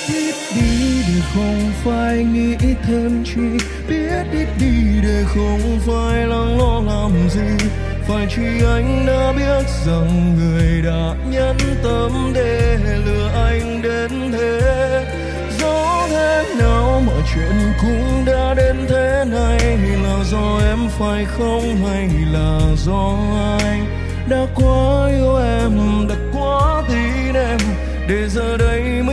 ít đi để không phải nghĩ thêm chi, biết ít đi để không phải lắng lo làm gì. Phải chỉ anh đã biết rằng người đã nhẫn tâm để lừa anh đến thế. Dẫu thế nào mọi chuyện cũng đã đến thế này, là do em phải không hay là do anh đã quá yêu em, đã quá tin em, để giờ đây